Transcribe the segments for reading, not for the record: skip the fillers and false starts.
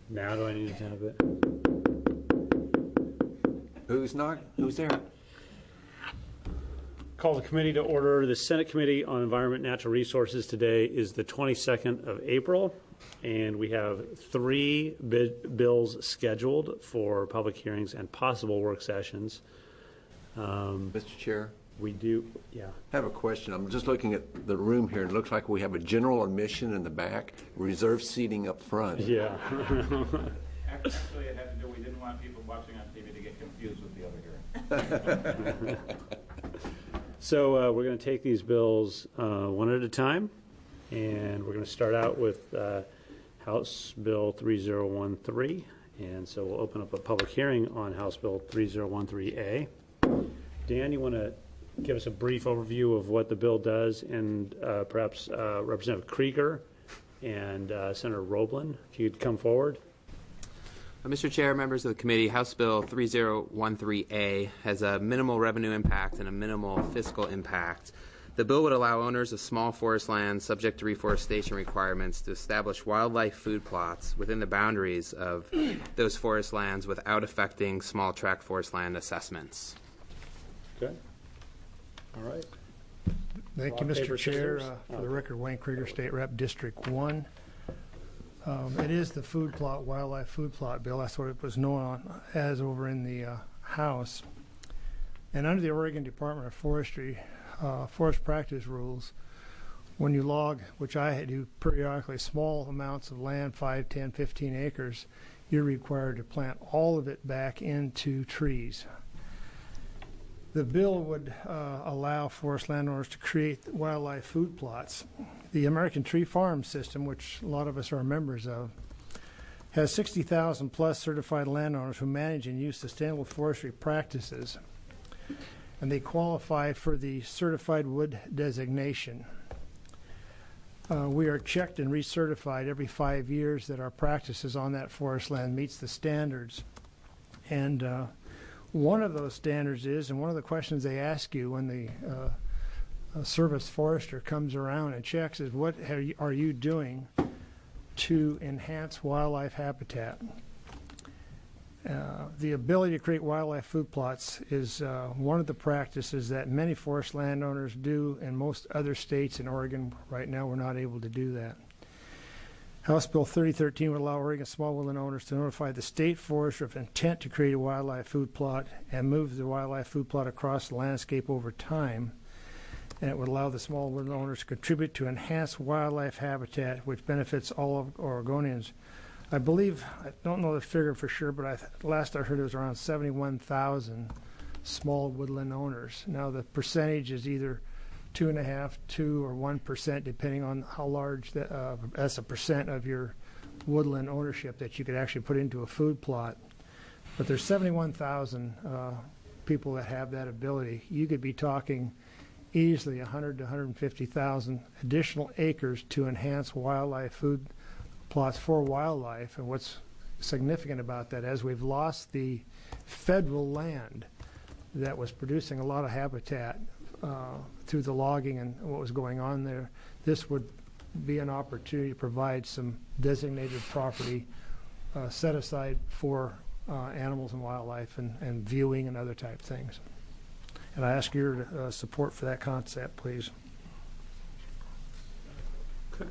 Now do I need to have it? Who's there? Call the committee to order. The Senate Committee on Environment and Natural Resources today is the 22nd of April, and we have 3 bills scheduled for public hearings and possible work sessions. Mr. Chair? We do, yeah. I have a question. I'm just looking at the room here, and it looks like we have a general admission in the back, reserved seating up front. Yeah. Actually, it had to do, we didn't want people watching on TV to get confused with the other hearing. So we're going to take these bills one at a time, and we're going to start out with House Bill 3013. And so we'll open up a public hearing on House Bill 3013A. Dan, you want to give us a brief overview of what the bill does, and perhaps Representative Krieger and Senator Roblin, if you could come forward. Mr. Chair, members of the committee, House Bill 3013A has a minimal revenue impact and a minimal fiscal impact. The bill would allow owners of small forest lands subject to reforestation requirements to establish wildlife food plots within the boundaries of those forest lands without affecting small tract forest land assessments. Okay. All right. Thank you, Mr. Chair. For the record, Wayne Krieger, State Rep, District 1. It is the food plot, wildlife food plot bill. That's what it was known as over in the House. And under the Oregon Department of Forestry, forest practice rules, when you log, which I do periodically, small amounts of land, 5, 10, 15 acres, you're required to plant all of it back into trees. The bill would allow forest landowners to create wildlife food plots. The American Tree Farm System, which a lot of us are members of, has 60,000 plus certified landowners who manage and use sustainable forestry practices, and they qualify for the certified wood designation. We are checked and recertified every 5 years that our practices on that forest land meets the standards. And one of those standards is, and one of the questions they ask you when the service forester comes around and checks, is what are you doing to enhance wildlife habitat? The ability to create wildlife food plots is one of the practices that many forest landowners do in most other states. In Oregon right now, we're not able to do that. House Bill 3013 would allow Oregon small woodland owners to notify the state forester of intent to create a wildlife food plot and move the wildlife food plot across the landscape over time. And it would allow the small woodland owners to contribute to enhanced wildlife habitat, which benefits all of Oregonians. I believe, I don't know the figure for sure, but last I heard it was around 71,000 small woodland owners. Now the percentage is either 2.5%, 2 or 1%, depending on how large that's a percent of your woodland ownership that you could actually put into a food plot. But there's 71,000 people that have that ability. You could be talking easily 100 to 150,000 additional acres to enhance wildlife food plots for wildlife. And what's significant about that, as we've lost the federal land that was producing a lot of habitat through the logging and what was going on there, this would be an opportunity to provide some designated property set aside for animals and wildlife and viewing and other type things. And I ask your support for that concept, please. Okay.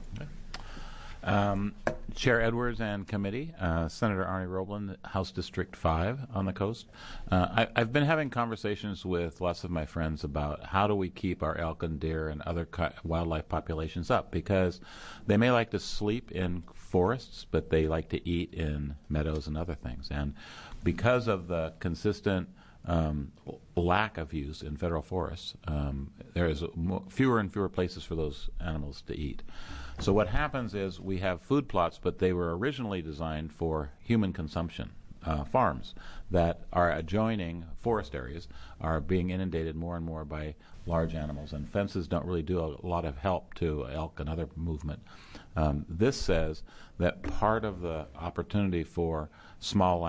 Chair Edwards and committee, Senator Arnie Roblin, House District 5 on the coast. I've been having conversations with lots of my friends about how do we keep our elk and deer and other wildlife populations up, because they may like to sleep in forests, but they like to eat in meadows and other things. And because of the consistent lack of use in federal forests, there is fewer and fewer places for those animals to eat. So what happens is we have food plots, but they were originally designed for human consumption. Farms that are adjoining forest areas are being inundated more and more by large animals, and fences don't really do a lot of help to elk and other movement. This says that part of the opportunity for small land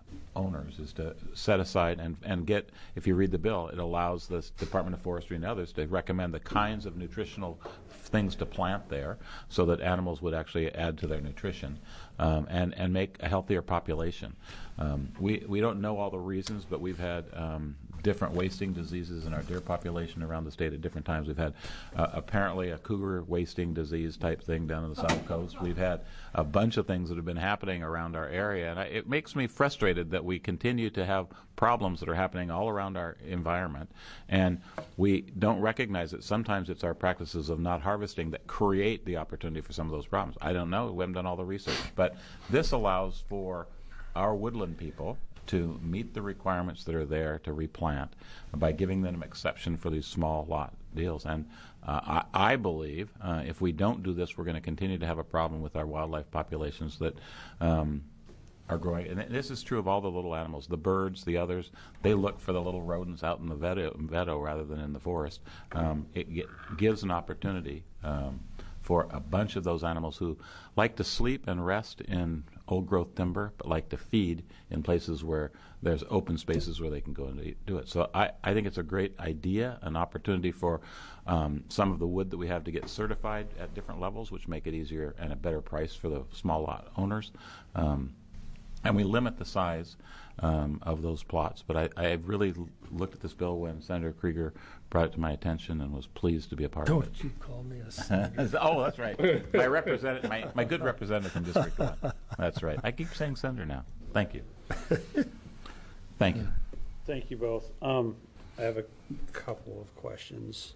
owners is to set aside and get, if you read the bill, it allows the Department of Forestry and others to recommend the kinds of nutritional things to plant there so that animals would actually add to their nutrition and make a healthier population. We don't know all the reasons, but we've had different wasting diseases in our deer population around the state at different times. We've had apparently a cougar wasting disease type thing down in the South Coast. We've had a bunch of things that have been happening around our area, and it makes me frustrated that we continue to have problems that are happening all around our environment, and we don't recognize that sometimes it's our practices of not harvesting that create the opportunity for some of those problems. I don't know. We haven't done all the research, but this allows for our woodland people to meet the requirements that are there to replant by giving them an exception for these small lot deals. And I believe if we don't do this, we're going to continue to have a problem with our wildlife populations that are growing. And this is true of all the little animals. The birds, the others, they look for the little rodents out in the meadow rather than in the forest. It gives an opportunity for a bunch of those animals who like to sleep and rest in old-growth timber, but like to feed in places where there's open spaces where they can go and do it. So I think it's a great idea, an opportunity for some of the wood that we have to get certified at different levels, which make it easier and a better price for the small lot owners. And we limit the size of those plots. But I really looked at this bill when Senator Krieger brought it to my attention and was pleased to be a part of it. Don't you call me a senator. Oh, that's right. My good representative from District 1. That's right. I keep saying senator now. Thank you. Thank you. Thank you both. I have a couple of questions.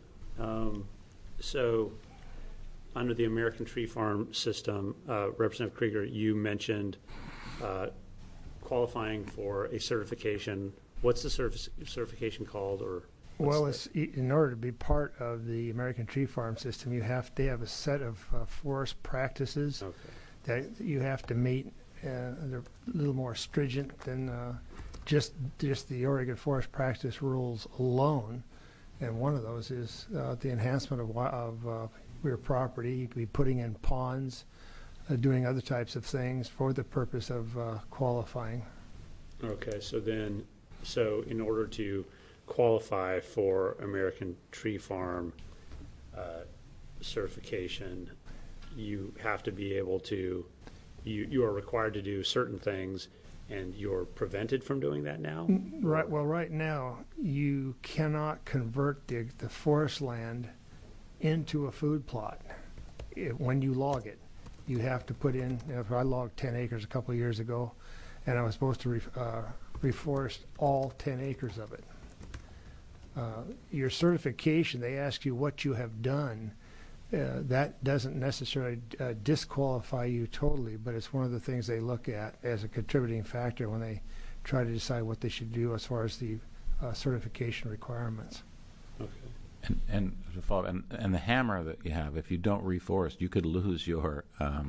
So, under the American Tree Farm system, Representative Krieger, you mentioned qualifying for a certification. What's the certification called, or? Well, in order to be part of the American Tree Farm system, they have a set of forest practices that you have to meet. They're a little more stringent than just the Oregon Forest Practice rules alone. And one of those is the enhancement of rear property. You could be putting in ponds, doing other types of things for the purpose of qualifying. Okay, so in order to qualify for American Tree Farm certification, you have to be able to, you are required to do certain things, and you're prevented from doing that now? Right. Well, right now, you cannot convert the forest land into a food plot when you log it. You have to put in, if I logged 10 acres a couple of years ago, and I was supposed to reforest all 10 acres of it. Your certification, they ask you what you have done. That doesn't necessarily disqualify you totally, but it's one of the things they look at as a contributing factor when they try to decide what they should do as far as the certification requirements. Okay. And to follow, and the hammer that you have, if you don't reforest, you could lose your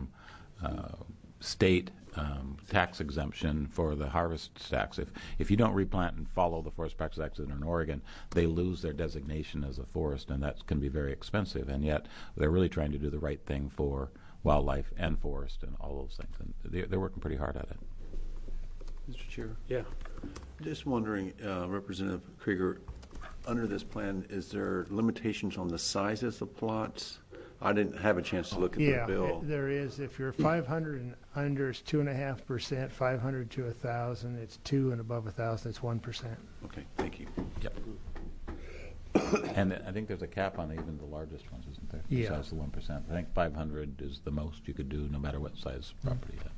state tax exemption for the harvest tax. If you don't replant and follow the Forest Practice Act in Oregon, they lose their designation as a forest, and that can be very expensive. And yet they're really trying to do the right thing for wildlife and forest and all those things. And they're working pretty hard at it. Mr. Chair? Yeah. Just wondering, Representative Krieger, under this plan, is there limitations on the sizes of plots? I didn't have a chance to look at the bill. Yeah, there is. If you're 500 and under, it's 2.5%. 500 to 1,000, it's 2, and above 1,000, it's 1%. Okay, thank you. Yep. And I think there's a cap on even the largest ones, isn't there? Yeah. Besides the 1%. I think 500 is the most you could do, no matter what size property you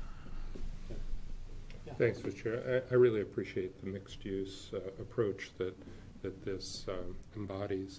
have. Thanks, Mr. Chair. I really appreciate the mixed-use approach that this embodies.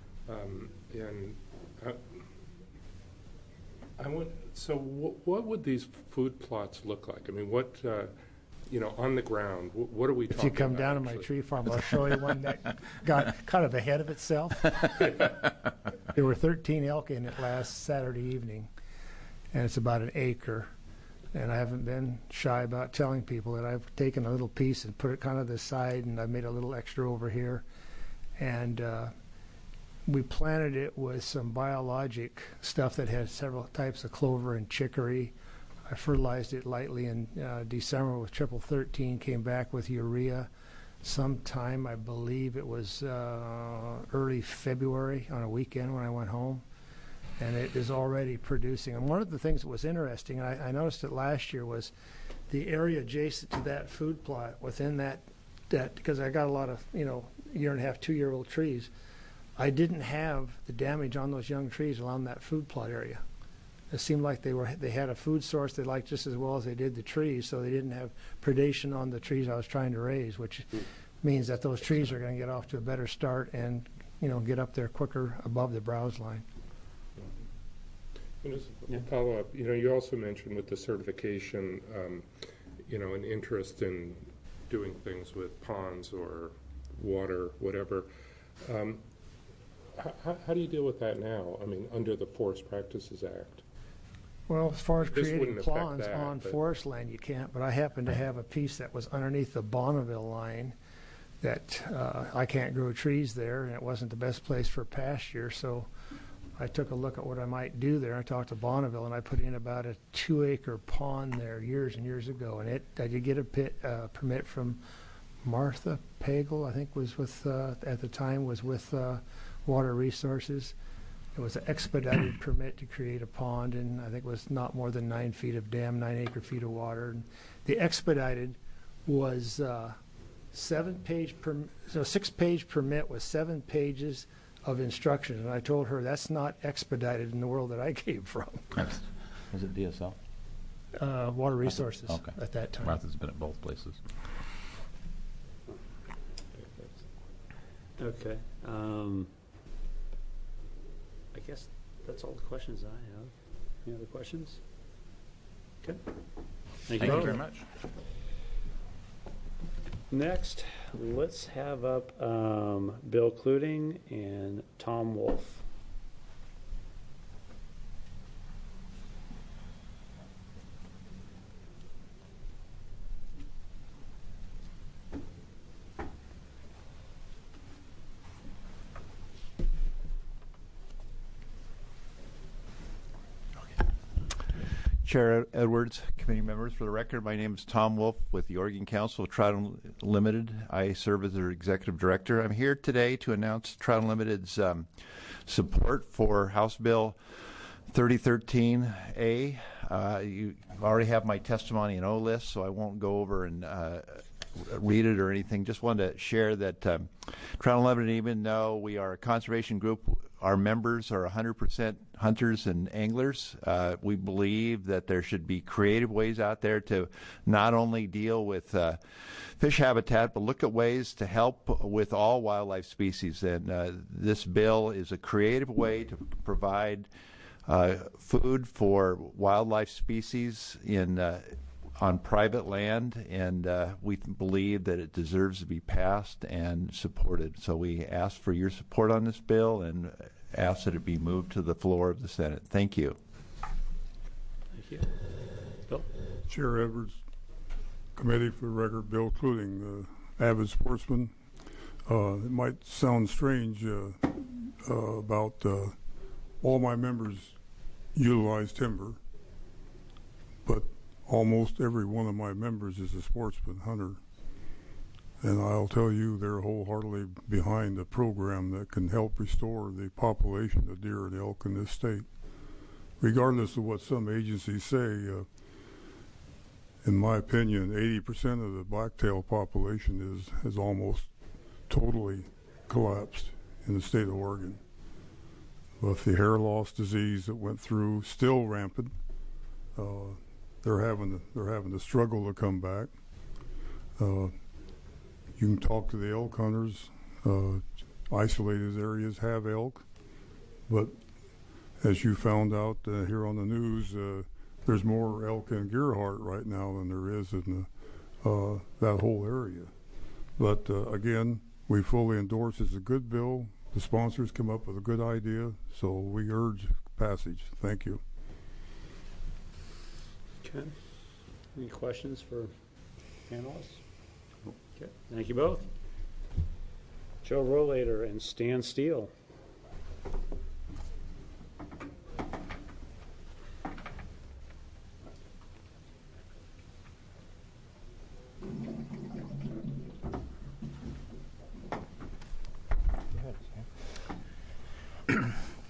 So what would these food plots look like? I mean, what, on the ground, what are we talking about? If you come down to my tree farm, I'll show you one that got kind of ahead of itself. There were 13 elk in it last Saturday evening, and it's about an acre. And I haven't been shy about telling people that I've taken a little piece and put it kind of to the side, and I made a little extra over here. And we planted it with some biologic stuff that has several types of clover and chicory, I fertilized it lightly in December with triple 13, came back with urea sometime, I believe it was early February on a weekend when I went home, and it is already producing. And one of the things that was interesting, and I noticed it last year, was the area adjacent to that food plot within that because I got a lot of, year and a half, 2-year-old trees. I didn't have the damage on those young trees around that food plot area. It seemed like they had a food source they liked just as well as they did the trees, so they didn't have predation on the trees I was trying to raise, which means that those trees are going to get off to a better start and get up there quicker above the browse line. And just a follow-up, you also mentioned with the certification, an interest in doing things with ponds or water, whatever. How do you deal with that now? I mean, under the Forest Practices Act? Well, as far as This creating wouldn't affect ponds that, on but- forest land, you can't, but I happen to have a piece that was underneath the Bonneville line that I can't grow trees there, and it wasn't the best place for pasture, so I took a look at what I might do there. I talked to Bonneville, and I put in about a 2-acre pond there years and years ago, and I did get a permit from Martha Pagel, I think was with, at the time, was with Water Resources. It was an expedited permit to create a pond, and I think it was not more than 9 feet of dam, 9 acre feet of water. And the expedited was 6-page permit with 7 pages of instructions. And I told her that's not expedited in the world that I came from. Was it DSL? Water Resources Okay. at that time. Martha's been at both places. Okay. I guess that's all the questions I have. Any other questions? Okay. Thank you Thank you both. very much. Next, let's have up Bill Cluting and Tom Wolf. Chair Edwards, committee members, for the record, my name is Tom Wolf with the Oregon Council of Trout Unlimited. I serve as their executive director. I'm here today to announce Trout Unlimited's support for House Bill 3013A. You already have my testimony in O-list, so I won't go over and read it or anything. Just wanted to share that Trout Unlimited, even though we are a conservation group, our members are 100% hunters and anglers. We believe that there should be creative ways out there to not only deal with fish habitat, but look at ways to help with all wildlife species. And this bill is a creative way to provide food for wildlife species on private land, and we believe that it deserves to be passed and supported. So we ask for your support on this bill and ask that it be moved to the floor of the Senate. Thank you. Thank you. Bill? Chair Edwards, committee, for the record, Bill Cluting, avid sportsman. It might sound strange about all my members utilize timber, but almost every one of my members is a sportsman, hunter. And I'll tell you, they're wholeheartedly behind a program that can help restore the population of deer and elk in this state. Regardless of what some agencies say, in my opinion, 80% of the blacktail population has almost totally collapsed in the state of Oregon. With the hair loss disease that went through still rampant, they're having to struggle to come back. You can talk to the elk hunters. Isolated areas have elk, but as you found out here on the news, there's more elk in Gerhardt right now than there is in that whole area. But again, we fully endorse. It's a good bill. The sponsors come up with a good idea, so we urge passage. Thank you. Okay. Any questions for panelists? Okay. Thank you both. Joe Rollator and Stan Steele.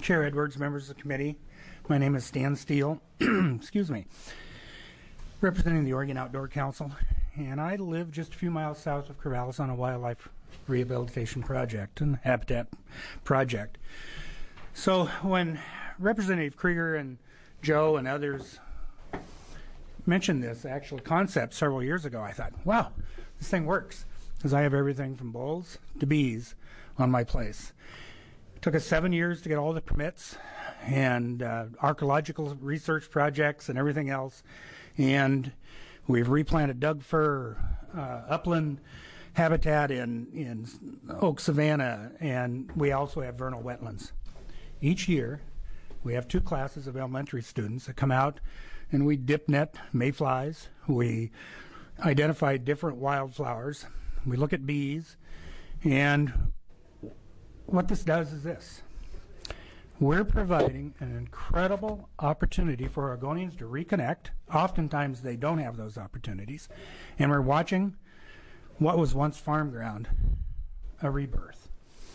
Chair Edwards, members of the committee, my name is Stan Steele, excuse me, representing the Oregon Outdoor Council, and I live just a few miles south of Corvallis on a wildlife rehabilitation project and habitat project. So when Representative Krieger and Joe and others mentioned this actual concept several years ago, I thought, wow, this thing works, because I have everything from bulls to bees on my place. It took us 7 years to get all the permits and archaeological research projects and everything else, and we've replanted Doug fir, upland habitat in oak savanna, and we also have vernal wetlands. Each year, we have 2 classes of elementary students that come out, and we dip net mayflies. We identify different wildflowers. We look at bees, and what this does is this. We're providing an incredible opportunity for Oregonians to reconnect. Oftentimes, they don't have those opportunities, and we're watching what was once farm ground, a rebirth.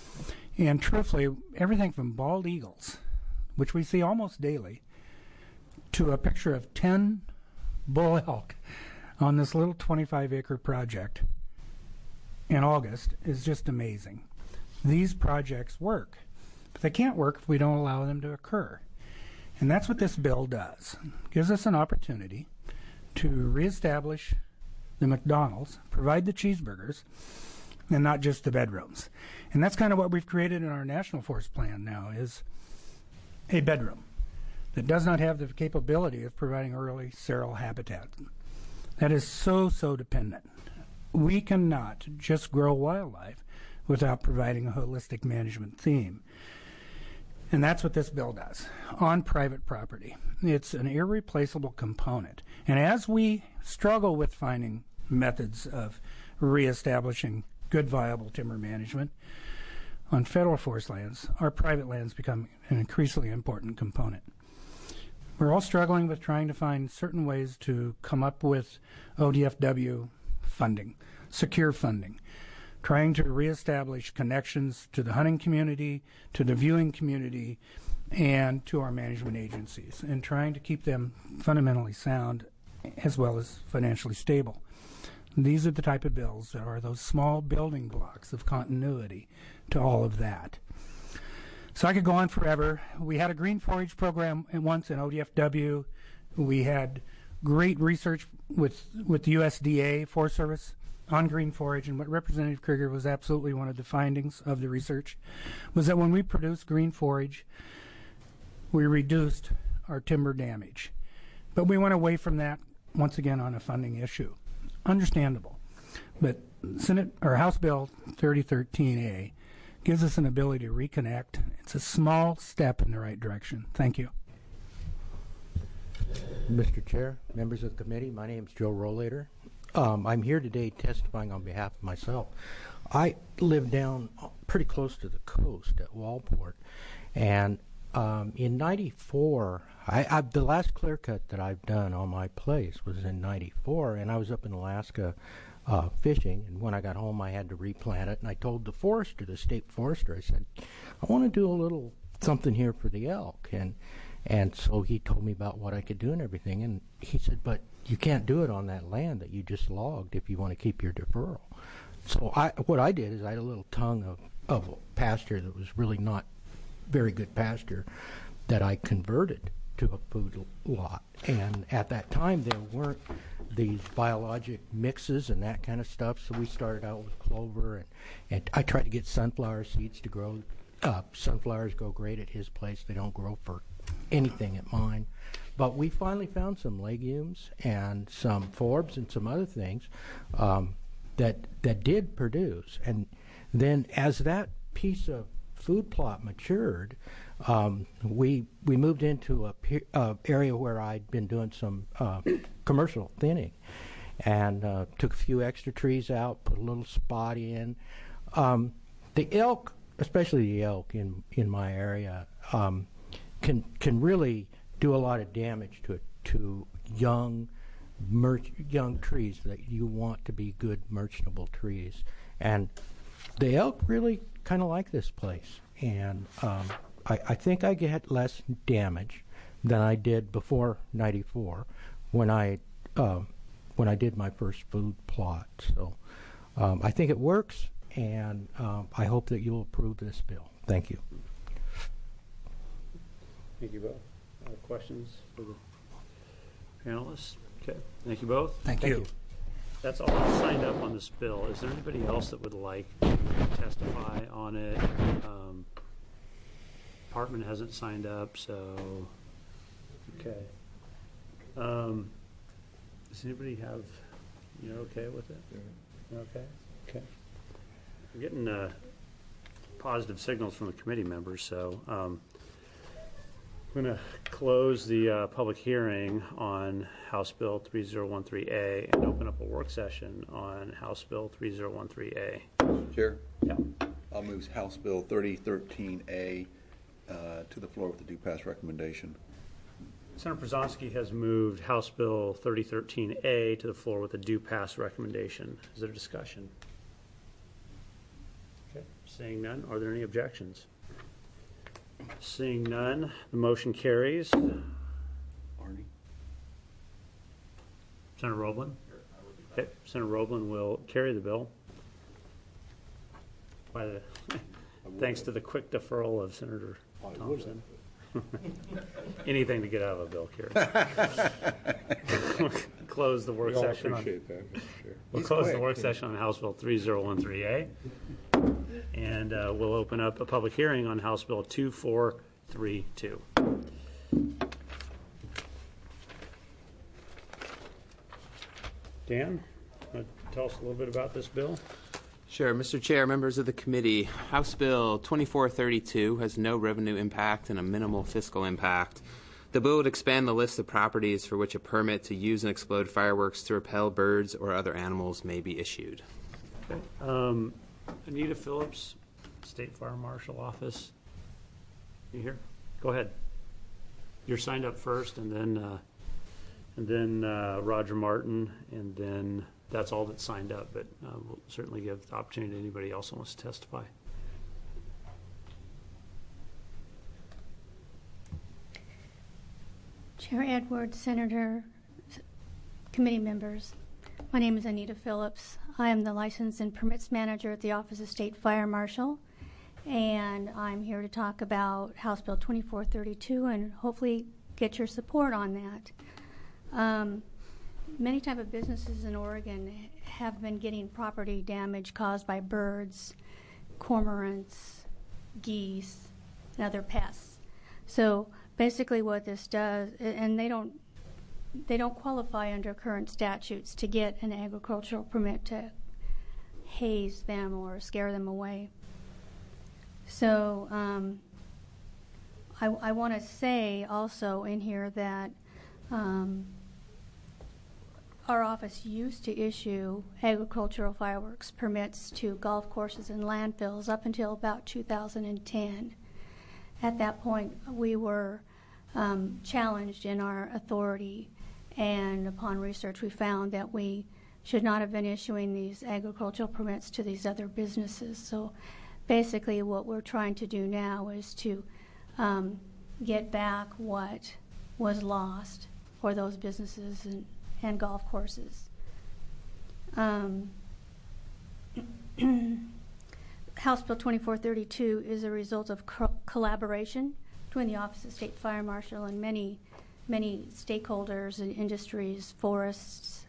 And truthfully, everything from bald eagles, which we see almost daily, to a picture of 10 bull elk on this little 25-acre project in August is just amazing. These projects work, but they can't work if we don't allow them to occur. And that's what this bill does. It gives us an opportunity to reestablish the McDonald's, provide the cheeseburgers, and not just the bedrooms. And that's kind of what we've created in our National Forest Plan now, is a bedroom that does not have the capability of providing early cereal habitat. That is so dependent. We cannot just grow wildlife without providing a holistic management theme. And that's what this bill does on private property. It's an irreplaceable component. And as we struggle with finding methods of reestablishing good, viable timber management on federal forest lands, our private lands become an increasingly important component. We're all struggling with trying to find certain ways to come up with ODFW funding, secure funding, trying to reestablish connections to the hunting community, to the viewing community, and to our management agencies, and trying to keep them fundamentally sound as well as financially stable. These are the type of bills that are those small building blocks of continuity to all of that. So I could go on forever. We had a green forage program once in ODFW. We had great research with the USDA Forest Service on green forage, and what Representative Krieger was absolutely one of the findings of the research was that when we produced green forage, we reduced our timber damage. But we went away from that, once again, on a funding issue. Understandable. But House Bill 3013A gives us an ability to reconnect. It's a small step in the right direction. Thank you. Mr. Chair, members of the committee, my name is Joe Rollator. I'm here today testifying on behalf of myself. I live down pretty close to the coast at Walport, and in '94, the last clear cut that I've done on my place was in '94, and I was up in Alaska fishing, and when I got home I had to replant it, and I told the forester, the state forester, I said, I want to do a little something here for the elk, and so he told me about what I could do and everything, and he said, but you can't do it on that land that you just logged if you want to keep your deferral. So what I did is I had a little tongue of pasture that was really not very good pasture that I converted to a food lot. And at that time there weren't these biologic mixes and that kind of stuff, so we started out with clover, and I tried to get sunflower seeds to grow. Sunflowers grow great at his place. They don't grow for anything at mine. But we finally found some legumes and some forbs and some other things that did produce. And then as that piece of food plot matured, we moved into a area where I'd been doing some commercial thinning, and took a few extra trees out, put a little spot in. The elk, especially the elk in my area, can really do a lot of damage to young trees that you want to be good merchantable trees. And the elk really kind of like this place. And I think I get less damage than I did before '94 when I did my first food plot. So I think it works, and I hope that you'll approve this bill. Thank you. Thank you both. Questions for the panelists? Okay, thank you both. Thank you. That's all that's signed up on this bill. Is there anybody else that would like to testify on it? Department hasn't signed up, so okay. Does anybody have? You're okay with it? Yeah. Okay. Okay. We're getting positive signals from the committee members, so I'm going to close the public hearing on House Bill 3013A and open up a work session on House Bill 3013A. Chair? Yeah. I'll move House Bill 3013A to the floor with the due pass recommendation. Senator Przonski has moved House Bill 3013A to the floor with a due pass recommendation. Is there discussion? Okay. Seeing none, are there any objections? Seeing none, the motion carries. Arnie? Senator Roeblen? Okay. Senator Roeblen will carry the bill. By the thanks to the quick deferral of Senator Thompson. Anything to get out of a bill, Kerry. Close the work We all session. appreciate that, Mr. Chair. We'll close the work session on House Bill 3013A, and we'll open up a public hearing on House Bill 2432. Dan, want to tell us a little bit about this bill? Sure. Mr. Chair, members of the committee, House Bill 2432 has no revenue impact and a minimal fiscal impact. The bill would expand the list of properties for which a permit to use and explode fireworks to repel birds or other animals may be issued. Okay. Anita Phillips, State Fire Marshal Office. You here? Go ahead. You're signed up first, and then Roger Martin, and then that's all that's signed up, but we'll certainly give the opportunity to anybody else who wants to testify. Chair Edwards, Senator, committee members, my name is Anita Phillips. I am the License and Permits Manager at the Office of State Fire Marshal, and I'm here to talk about House Bill 2432 and hopefully get your support on that. Many type of businesses in Oregon have been getting property damage caused by birds, cormorants, geese, and other pests. So basically what this does, and they don't qualify under current statutes to get an agricultural permit to haze them or scare them away. So I want to say also in here that our office used to issue agricultural fireworks permits to golf courses and landfills up until about 2010. At that point, we were challenged in our authority, and upon research, we found that we should not have been issuing these agricultural permits to these other businesses. So basically what we're trying to do now is to get back what was lost for those businesses and golf courses. House Bill 2432 is a result of collaboration between the Office of State Fire Marshal and many stakeholders and industries, forests,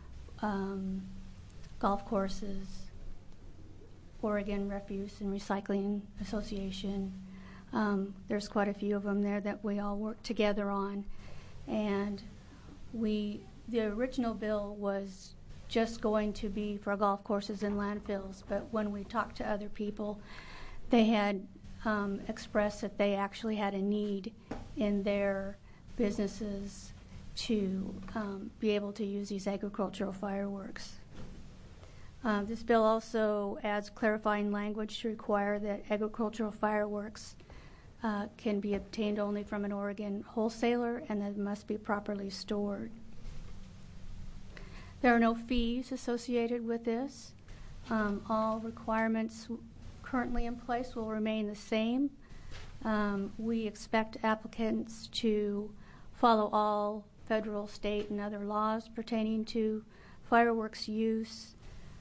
golf courses, Oregon Refuse and Recycling Association. There's quite a few of them there that we all work together on. And the original bill was just going to be for golf courses and landfills, but when we talked to other people, they had expressed that they actually had a need in their businesses to be able to use these agricultural fireworks. This bill also adds clarifying language to require that agricultural fireworks can be obtained only from an Oregon wholesaler and that must be properly stored. There are no fees associated with this. All requirements currently in place will remain the same. We expect applicants to follow all federal, state, and other laws pertaining to fireworks use,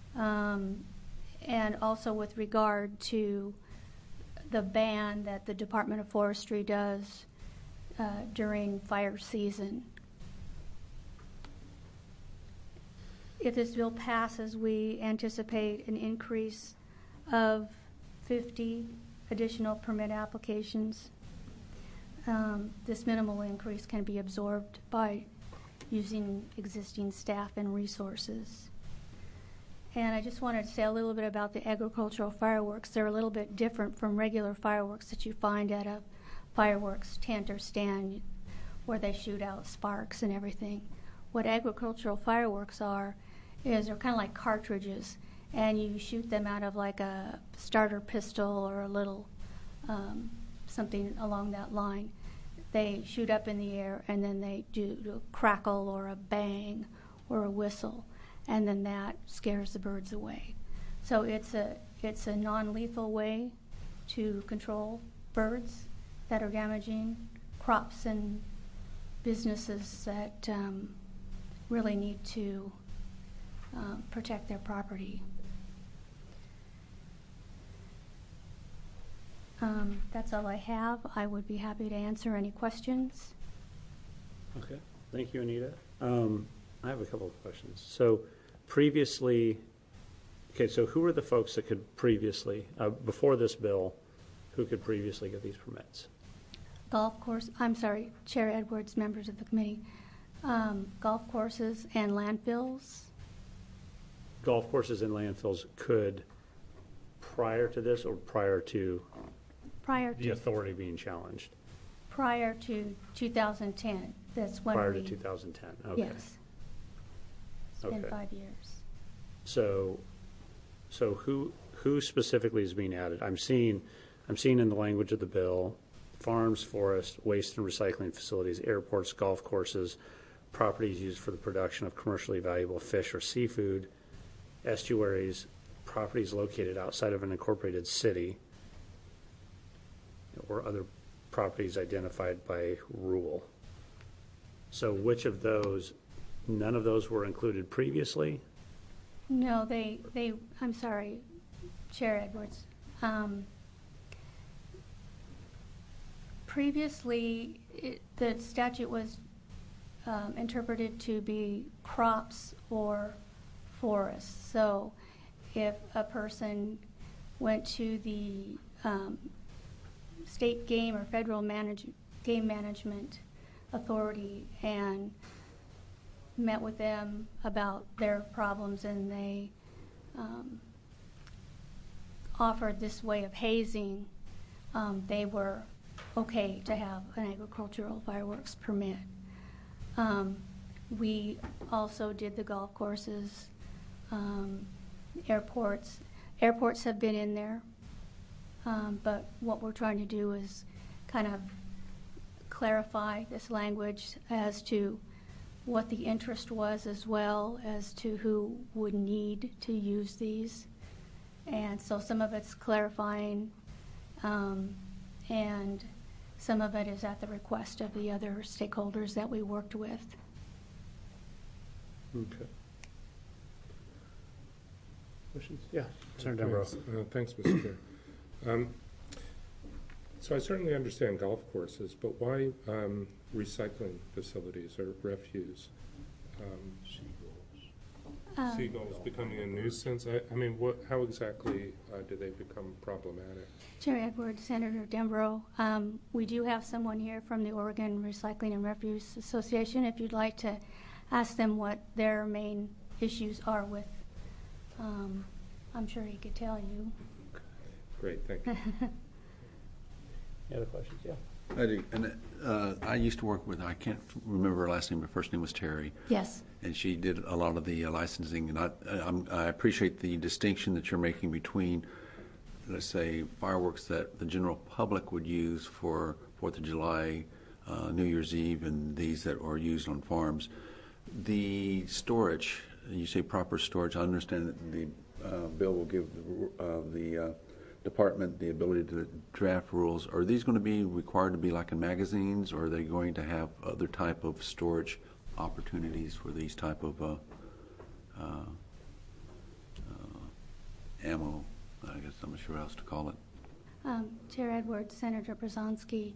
and also with regard to the ban that the Department of Forestry does during fire season. If this bill passes, we anticipate an increase of 50 additional permit applications. This minimal increase can be absorbed by using existing staff and resources. And I just wanted to say a little bit about the agricultural fireworks. They're a little bit different from regular fireworks that you find at a fireworks tent or stand where they shoot out sparks and everything. What agricultural fireworks are is they're kind of like cartridges, and you shoot them out of like a starter pistol or a little something along that line. They shoot up in the air, and then they do a crackle or a bang or a whistle, and then that scares the birds away. So it's a non-lethal way to control birds that are damaging crops and businesses that really need to protect their property. That's all I have. I would be happy to answer any questions. Okay, thank you, Anita. I have a couple of questions. So previously, so who were the folks that could previously, before this bill, who could previously get these permits? Chair Edwards, members of the committee, golf courses and landfills. Golf courses and landfills could, prior to this or prior to the authority being challenged? Prior to 2010. That's when prior to 2010. Okay. Yes. It's been 5 years. So who specifically is being added? I'm seeing in the language of the bill, farms, forests, waste and recycling facilities, airports, golf courses, properties used for the production of commercially valuable fish or seafood, estuaries, properties located outside of an incorporated city, or other properties identified by rule. So which of those, none of those were included previously? No, I'm sorry, Chair Edwards. Previously, the statute was interpreted to be crops or forests. So if a person went to the state game or federal game management authority and met with them about their problems, and they offered this way of hazing, they were okay to have an agricultural fireworks permit. We also did the golf courses, airports. Airports have been in there, but what we're trying to do is kind of clarify this language as to what the interest was, as well as to who would need to use these. And so some of it's clarifying, and some of it is at the request of the other stakeholders that we worked with. Okay. Questions? Yeah, Senator Denbrough. Thanks, Mr. Chair. So I certainly understand golf courses, but why recycling facilities or refuse? Seagulls becoming a nuisance? I mean, how exactly do they become problematic? Chair Edwards, Senator Denbrough, we do have someone here from the Oregon Recycling and Refuse Association. If you'd like to ask them what their main issues are with, I'm sure he could tell you. Great, thank you. Any other questions? Yeah. I do. And I used to work with, I can't remember her last name, her first name was Terry. Yes. And she did a lot of the licensing. And I appreciate the distinction that you're making between, let's say, fireworks that the general public would use for 4th of July, New Year's Eve, and these that are used on farms. The storage, you say proper storage. I understand that the bill will give the department the ability to draft rules. Are these going to be required to be like in magazines, or are they going to have other type of storage opportunities for these type of ammo? I guess I'm not sure what else to call it. Chair Edwards, Senator Brzezinski,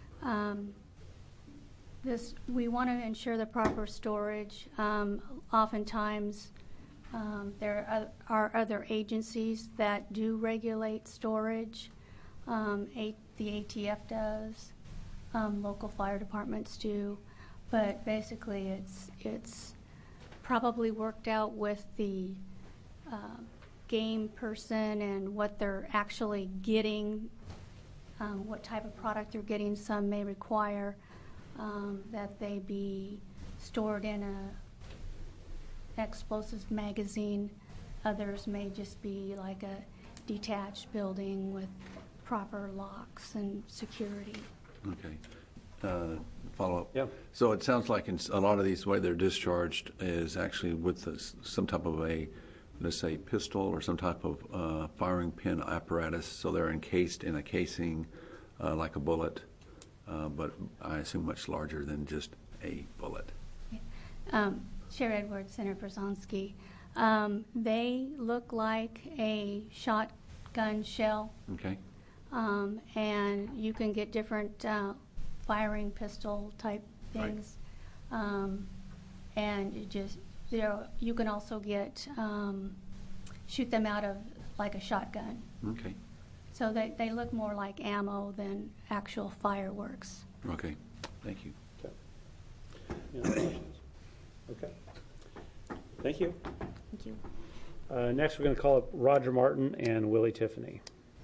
we want to ensure the proper storage. Oftentimes, there are other agencies that do regulate storage. The ATF does, local fire departments do, but basically it's probably worked out with the game person and what they're actually getting, what type of product they're getting. Some may require that they be stored in a explosives magazine. Others may just be like a detached building with proper locks and security. Okay. Follow up. Yeah. So it sounds like in a lot of these, the way they're discharged is actually with some type of a, let's say, pistol or some type of firing pin apparatus. So they're encased in a casing like a bullet, but I assume much larger than just a bullet. Yeah. Chair Edwards, Senator Brzezinski, they look like a shotgun shell. Okay. And you can get different firing pistol type things. Right. And you can also get shoot them out of like a shotgun. Okay. So they look more like ammo than actual fireworks. Okay. Thank you. Okay. Any other questions? Okay. Thank you. Thank you. Next, we're going to call up Roger Martin and Willie Tiffany.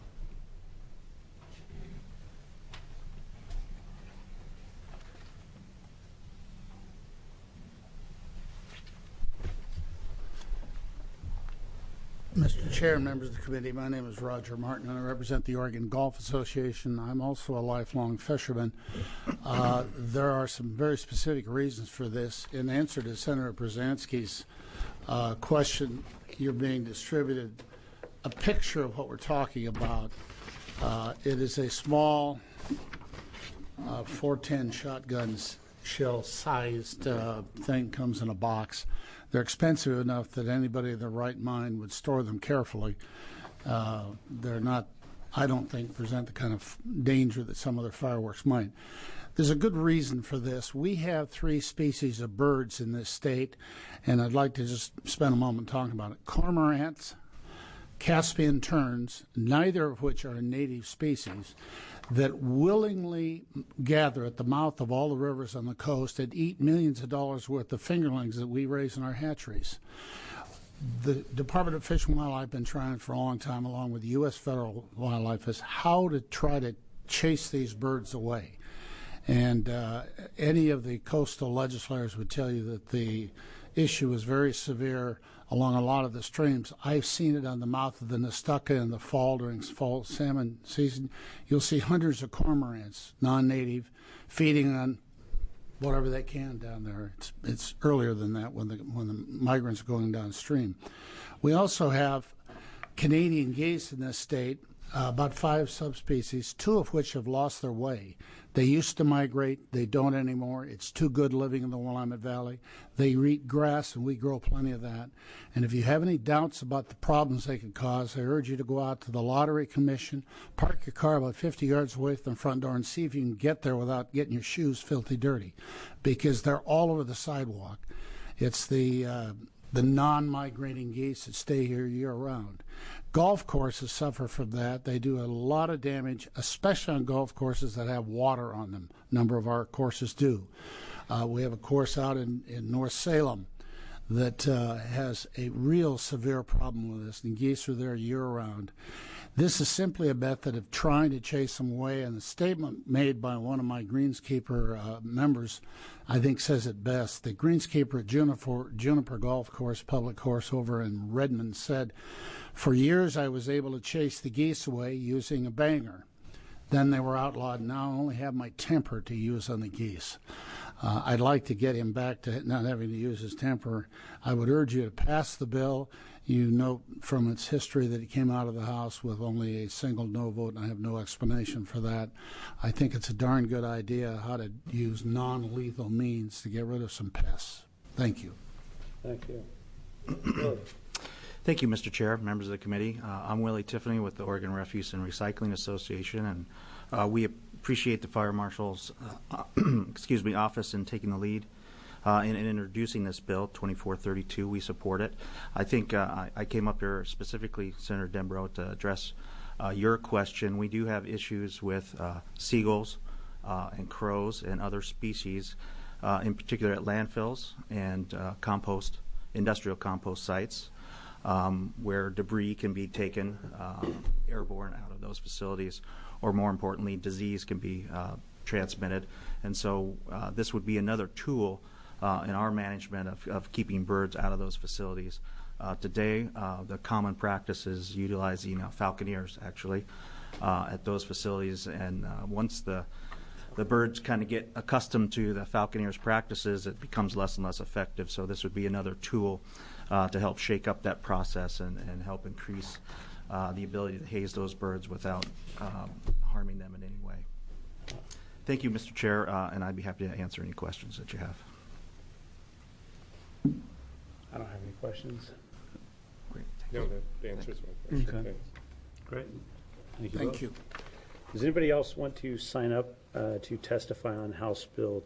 Mr. Chair, members of the committee, my name is Roger Martin, and I represent the Oregon Golf Association. I'm also a lifelong fisherman. There are some very specific reasons for this. In answer to Senator Brzezinski's question, you're being distributed a picture of what we're talking about. It is a small 410 shotguns shell-sized thing, comes in a box. They're expensive enough that anybody in their right mind would store them carefully. They're not, I don't think, present the kind of danger that some other fireworks might. There's a good reason for this. We have 3 species of birds in this state, and I'd like to just spend a moment talking about it. Cormorants, Caspian terns, neither of which are a native species, that willingly gather at the mouth of all the rivers on the coast and eat millions of dollars worth of fingerlings that we raise in our hatcheries. The Department of Fish and Wildlife have been trying for a long time, along with the U.S. federal wildlife, is how to try to chase these birds away. And any of the coastal legislators would tell you that the issue is very severe along a lot of the streams. I've seen it on the mouth of the Nestucca in the fall, during fall salmon season. You'll see hundreds of cormorants, non-native, feeding on whatever they can down there. It's earlier than that when the migrants are going downstream. We also have Canadian geese in this state, about 5 subspecies, 2 of which have lost their way. They used to migrate. They don't anymore. It's too good living in the Willamette Valley. They eat grass, and we grow plenty of that. And if you have any doubts about the problems they could cause, I urge you to go out to the Lottery Commission, park your car about 50 yards away from the front door, and see if you can get there without getting your shoes filthy dirty, because they're all over the sidewalk. It's the non-migrating geese that stay here year-round. Golf courses suffer from that. They do a lot of damage, especially on golf courses that have water on them. A number of our courses do. We have a course out in North Salem that has a real severe problem with this, and geese are there year-round. This is simply a method of trying to chase them away, and the statement made by one of my greenskeeper members, I think, says it best. The greenskeeper at Juniper Golf Course, public course over in Redmond, said, "For years I was able to chase the geese away using a banger. Then they were outlawed. Now I only have my temper to use on the geese. I'd like to get him back to not having to use his temper. I would urge you to pass the bill. You note from its history that it came out of the House with only a single no vote, and I have no explanation for that. I think it's a darn good idea how to use non-lethal means to get rid of some pests. Thank you. Thank you. Really? Thank you, Mr. Chair, members of the committee. I'm Willie Tiffany with the Oregon Refuse and Recycling Association, and we appreciate the Fire Marshal's office in taking the lead in introducing this bill, 2432. We support it. I think I came up here specifically, Senator Dembro, to address your question. We do have issues with seagulls and crows and other species, in particular at landfills and industrial compost sites, where debris can be taken airborne out of those facilities, or more importantly, disease can be transmitted. And so this would be another tool in our management of keeping birds out of those facilities. Today, the common practice is utilizing falconeers, actually, at those facilities. And once the birds kind of get accustomed to the falconeers' practices, it becomes less and less effective. So this would be another tool to help shake up that process and help increase the ability to haze those birds without harming them in any way. Thank you, Mr. Chair, and I'd be happy to answer any questions that you have. I don't have any questions. Great. No, that answers my question. Okay. Thanks. Great. Thank you. Thank both. you. Does anybody else want to sign up to testify on House Bill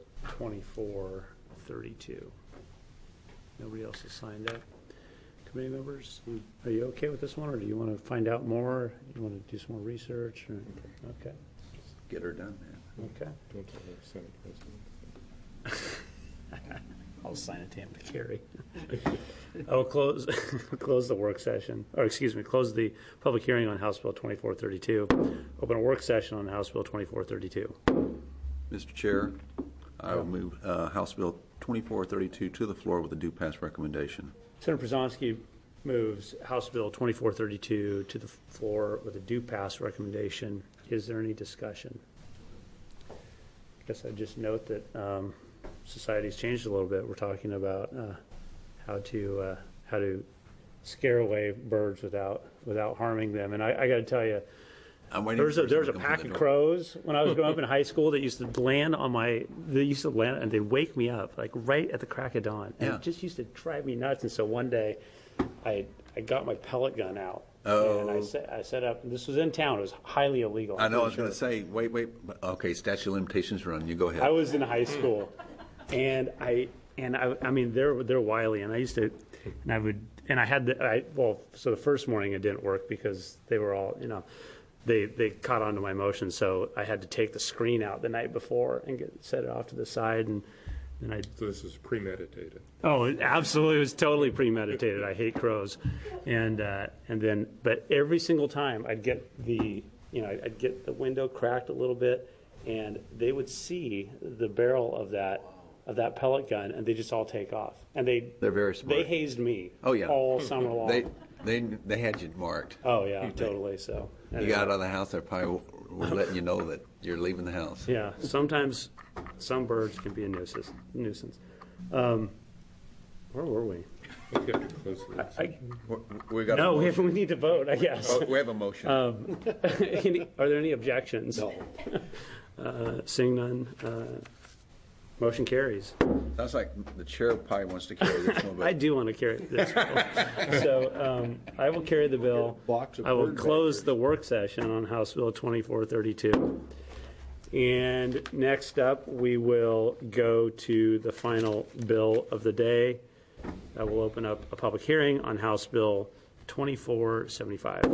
2432? Nobody else has signed up. Committee members, are you okay with this one, or do you want to find out more? You want to do some more research? Or? Okay. Get her done, man. Okay. Don't tell the Senate President. I'll sign it to him to carry. I will close the work session, or excuse me, close the public hearing on House Bill 2432. Open a work session on House Bill 2432. Mr. Chair, I will move House Bill 2432 to the floor with a due pass recommendation. Senator Przanski moves House Bill 2432 to the floor with a due pass recommendation. Is there any discussion? I guess I'd just note that society's changed a little bit. We're talking about how to scare away birds without harming them. And I got to tell you, there was a pack of crows when I was growing up in high school that used to land and they'd wake me up like right at the crack of dawn. And it just used to drive me nuts. And so one day I got my pellet gun out. And I set up, this was in town, it was highly illegal. I know, I was going to say, wait, okay, statute of limitations run, you go ahead. I was in high school, and I mean, they're wily, and I used to, and I had so the first morning it didn't work because they were all, they caught onto my motion, so I had to take the screen out the night before and set it off to the side, and then So this is premeditated. Oh, absolutely! It was totally premeditated. I hate crows, and then, but every single time I'd get I'd get the window cracked a little bit, and they would see the barrel of that pellet gun, and they just all take off, and they're very smart. They hazed me. Oh yeah, all summer long. They had you marked. Oh yeah, totally. So you got out of the house, they probably were letting you know that you're leaving the house. Yeah, sometimes some birds can be a nuisance. Where were we? We got we need to vote, I guess. Oh, we have a motion. Are there any objections? No. Seeing none, motion carries. Sounds like the chair probably wants to carry this one. But I do want to carry this bill. So I will carry the bill. I will close the work session on House Bill 2432. And next up, we will go to the final bill of the day. I will open up a public hearing on House Bill 2475.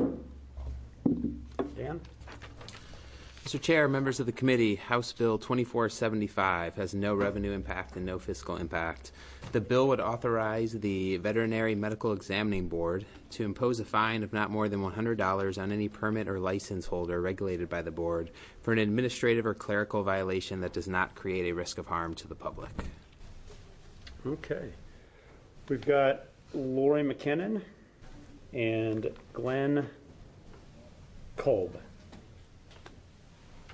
Dan? Mr. Chair, members of the committee, House Bill 2475 has no revenue impact and no fiscal impact. The bill would authorize the Veterinary Medical Examining Board to impose a fine of not more than $100 on any permit or license holder regulated by the board for an administrative or clerical violation that does not create a risk of harm to the public. Okay. We've got Lori McKinnon and Glenn Kolb.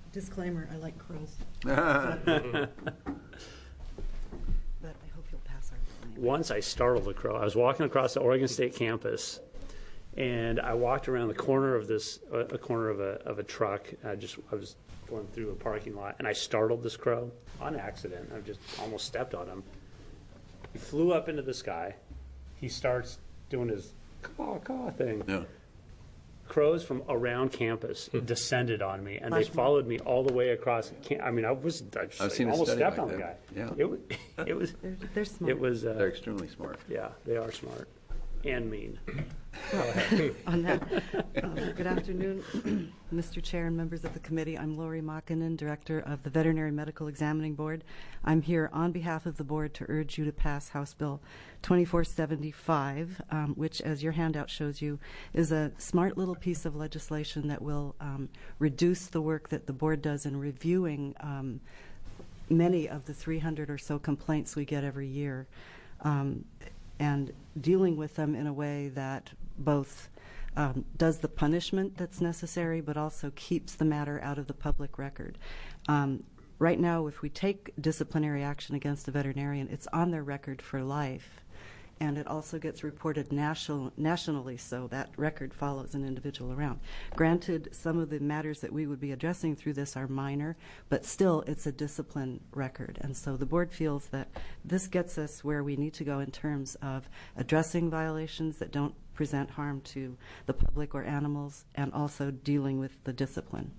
Disclaimer, I like crows. But I hope you'll pass our plan. Once I startled a crow. I was walking across the Oregon State campus, and I walked around the corner of a corner of a truck. I was going through a parking lot, and I startled this crow on accident. I just almost stepped on him. He flew up into the sky. He starts doing his caw thing. Yeah. Crows from around campus descended on me, and they followed me all the way across. I mean, I've seen almost stepped on the guy. Yeah. It was. They're smart. It was. They're extremely smart. Yeah, they are smart and mean. On that, good afternoon, Mr. Chair and members of the committee. I'm Lori Makinen, Director of the Veterinary Medical Examining Board. I'm here on behalf of the board to urge you to pass House Bill 2475, which, as your handout shows you, is a smart little piece of legislation that will reduce the work that the board does in reviewing many of the 300 or so complaints we get every year, and dealing with them in a way that both does the punishment that's necessary, but also keeps the matter out of the public record. Right now, if we take disciplinary action against a veterinarian, it's on their record for life, and it also gets reported nationally, so that record follows an individual around. Granted, some of the matters that we would be addressing through this are minor, but still it's a discipline record. And so the board feels that this gets us where we need to go in terms of addressing violations that don't present harm to the public or animals, and also dealing with the discipline.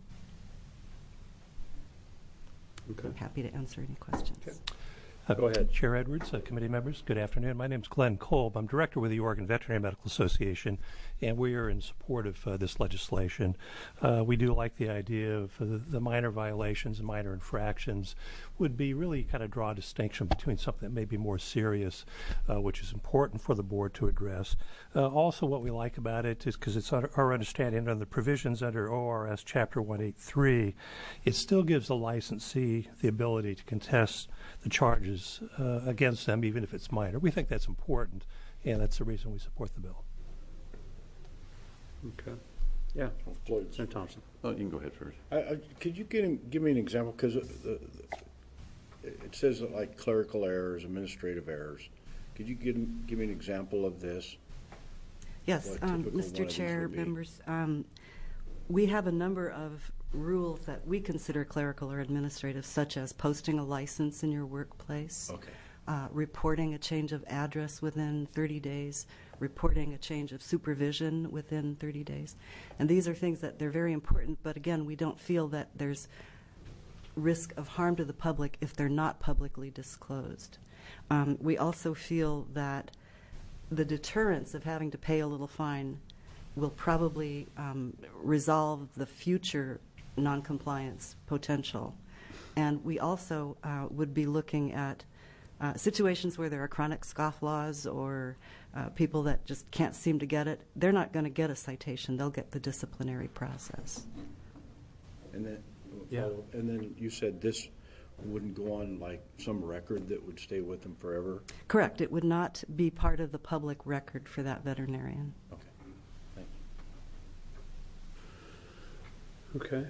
Okay. I'm happy to answer any questions. Okay. Go ahead. Chair Edwards, committee members, good afternoon. My name is Glenn Kolb. I'm director with the Oregon Veterinary Medical Association, and we are in support of this legislation. We do like the idea of the minor violations and minor infractions would be really kind of draw a distinction between something that may be more serious, which is important for the board to address. Also, what we like about it is because it's our understanding under the provisions under ORS Chapter 183, it still gives the licensee the ability to contest the charges against them, even if it's minor. We think that's important, and that's the reason we support the bill. Okay. Yeah. Senator Thompson. Oh, you can go ahead first. Could you give me an example? Because it says like clerical errors, administrative errors. Could you give me an example of this? Yes, Mr. Chair, members. We have a number of rules that we consider clerical or administrative, such as posting a license in your workplace, reporting a change of address within 30 days, reporting a change of supervision within 30 days. And these are things that they're very important, but again, we don't feel that there's risk of harm to the public if they're not publicly disclosed. We also feel that the deterrence of having to pay a little fine will probably resolve the future noncompliance potential. And we also would be looking at situations where there are chronic scofflaws or people that just can't seem to get it. They're not going to get a citation. They'll get the disciplinary process. And then you said this wouldn't go on like some record that would stay with them forever? Correct. It would not be part of the public record for that veterinarian. Okay. Thank you. Okay.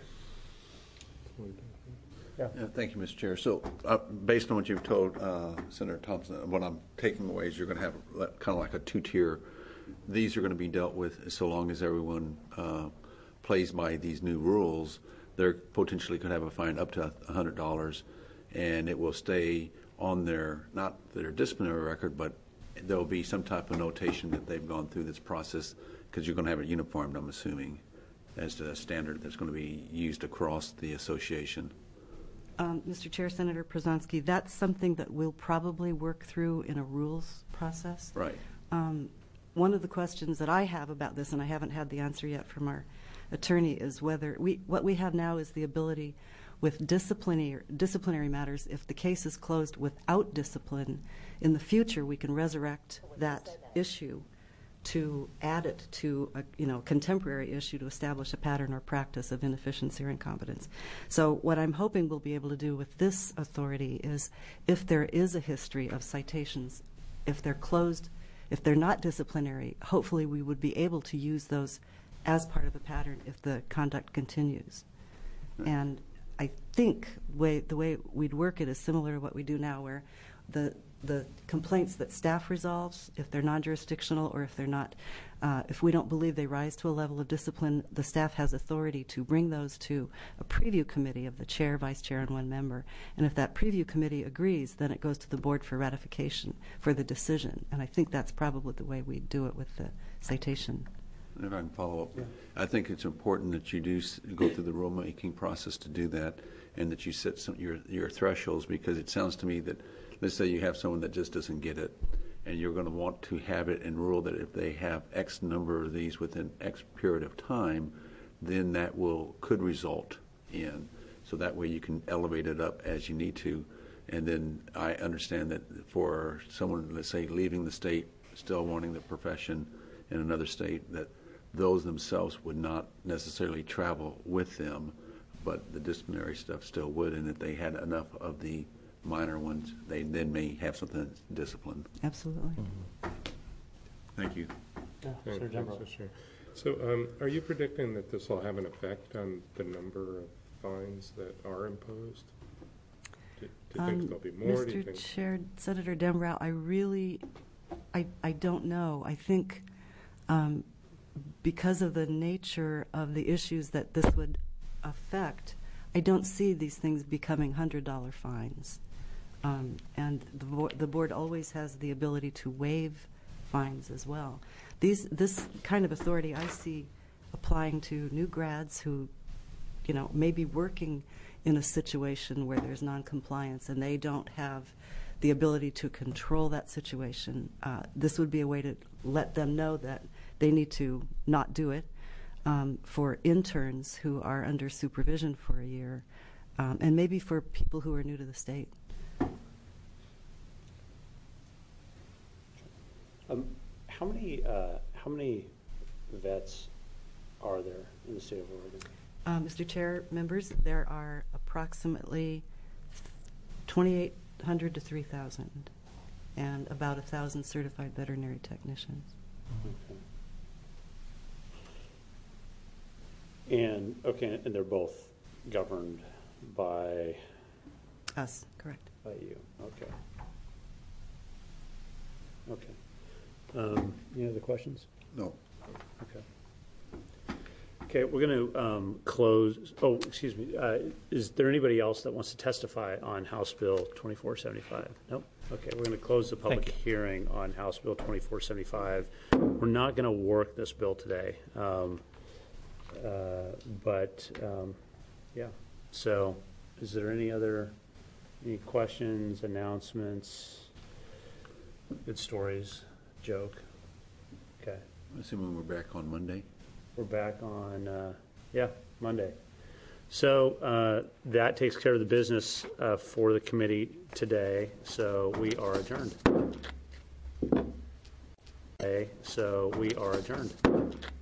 Yeah, thank you, Mr. Chair. So, based on what you've told Senator Thompson, what I'm taking away is you're going to have kind of like a two-tier. These are going to be dealt with so long as everyone plays by these new rules. They potentially could have a fine up to $100, and it will stay on not their disciplinary record, but there will be some type of notation that they've gone through this process, because you're going to have it uniformed, I'm assuming, as to a standard that's going to be used across the association. Mr. Chair, Senator Przanski, that's something that we'll probably work through in a rules process. Right. One of the questions that I have about this, and I haven't had the answer yet from our attorney, is whether what we have now is the ability with disciplinary matters, if the case is closed without discipline, in the future we can resurrect that issue to add it to a contemporary issue to establish a pattern or practice of inefficiency or incompetence. So what I'm hoping we'll be able to do with this authority is, if there is a history of citations, if they're closed, if they're not disciplinary, hopefully we would be able to use those as part of a pattern if the conduct continues. And I think the way we'd work it is similar to what we do now, where the complaints that staff resolves, if they're non-jurisdictional or if they're not, if we don't believe they rise to a level of discipline, the staff has authority to bring those to a preview committee of the chair, vice chair, and one member. And if that preview committee agrees, then it goes to the board for ratification for the decision. And I think that's probably the way we do it with the citation. And if I can follow up, I think it's important that you do go through the rulemaking process to do that, and that you set your thresholds, because it sounds to me that, let's say you have someone that just doesn't get it, and you're going to want to have it and rule that if they have X number of these within X period of time, then that could result in. So that way you can elevate it up as you need to. And then I understand that for someone, let's say, leaving the state, still wanting the profession in another state, that those themselves would not necessarily travel with them, but the disciplinary stuff still would. And if they had enough of the minor ones, they then may have something that's disciplined. Absolutely. Thank you. So are you predicting that this will have an effect on the number of fines that are imposed? Do you think there'll be more? Mr. Chair, Senator Dembrau, I don't know. I think because of the nature of the issues that this would affect, I don't see these things becoming $100 fines. And the board always has the ability to waive fines as well. This kind of authority I see applying to new grads who, may be working in a situation where there's noncompliance and they don't have the ability to control that situation. This would be a way to let them know that they need to not do it. For interns who are under supervision for a year, and maybe for people who are new to the state. How many vets are there in the state of Oregon? Mr. Chair, members, there are approximately 2,800 to 3,000, and about 1,000 certified veterinary technicians. Okay. And they're both governed by us, correct? By you. Okay. Any other questions? No. Okay, we're going to close. Oh, excuse me. Is there anybody else that wants to testify on House Bill 2475? Nope. Okay, we're going to close the public hearing on House Bill 2475. We're not going to work this bill today. Yeah. So, is there any questions, announcements, good stories, joke? Okay. I assume we're back on Monday. We're back on, Monday. So that takes care of the business for the committee today. So we are adjourned.